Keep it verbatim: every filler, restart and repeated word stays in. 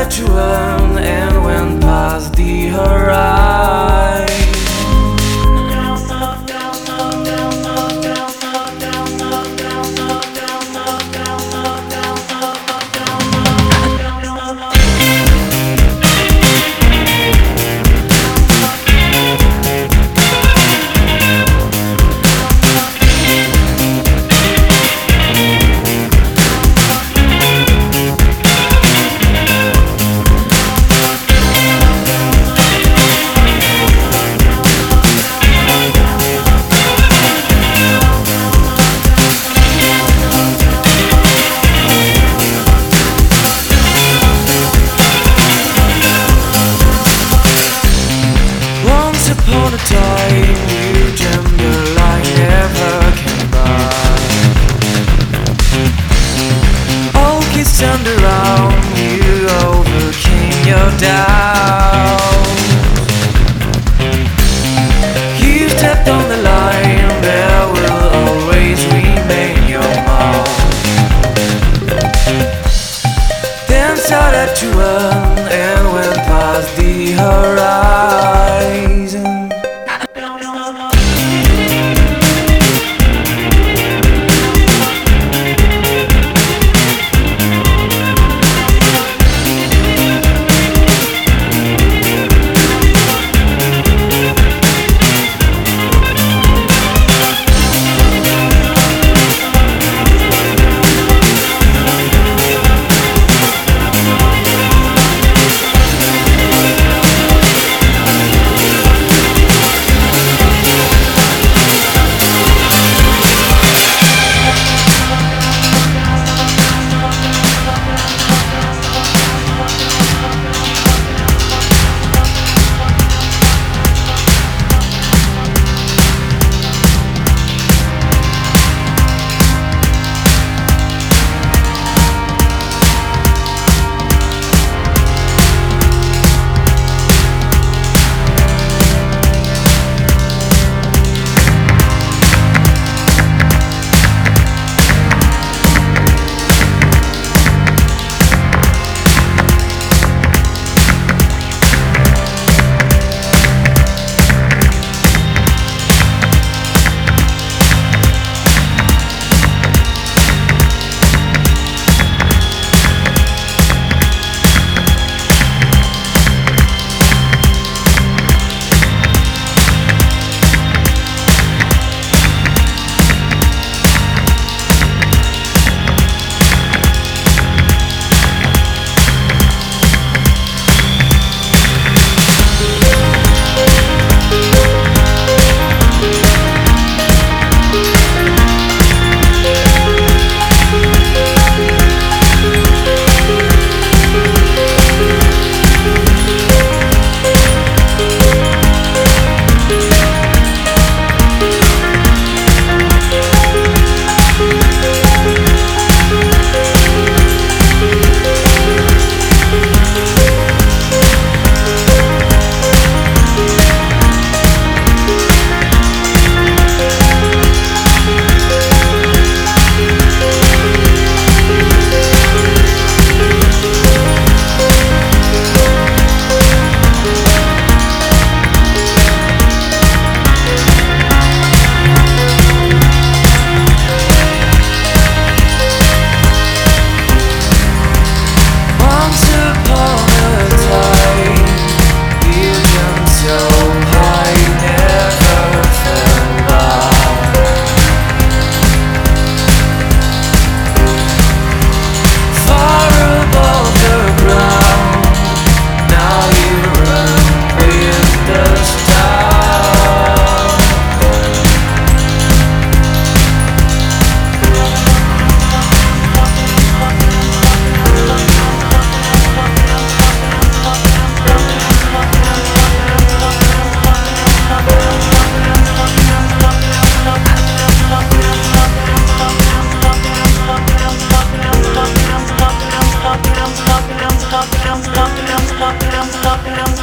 that you earned and went past the horizon. Upon a time you dreamed your life never came by. All kids turned around, you overcame your doubts. You stepped on the line, there will always remain your mark. Then saw that you won and went past the horizon. Stop, stop, stop, stop, stop, stop, stop, stop, stop, stop, stop, stop, stop,